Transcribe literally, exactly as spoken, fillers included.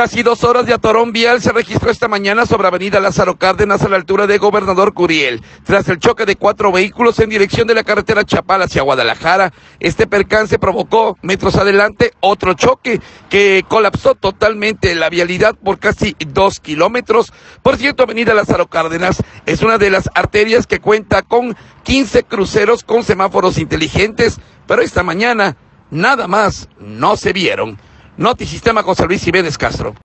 Casi dos horas de atorón vial se registró esta mañana sobre avenida Lázaro Cárdenas a la altura de Gobernador Curiel, tras el choque de cuatro vehículos en dirección de la carretera Chapala hacia Guadalajara. Este percance provocó metros adelante otro choque que colapsó totalmente la vialidad por casi dos kilómetros. Por cierto, avenida Lázaro Cárdenas es una de las arterias que cuenta con quince cruceros con semáforos inteligentes, pero esta mañana nada más no se vieron. Notisistema, José Luis Jiménez Castro.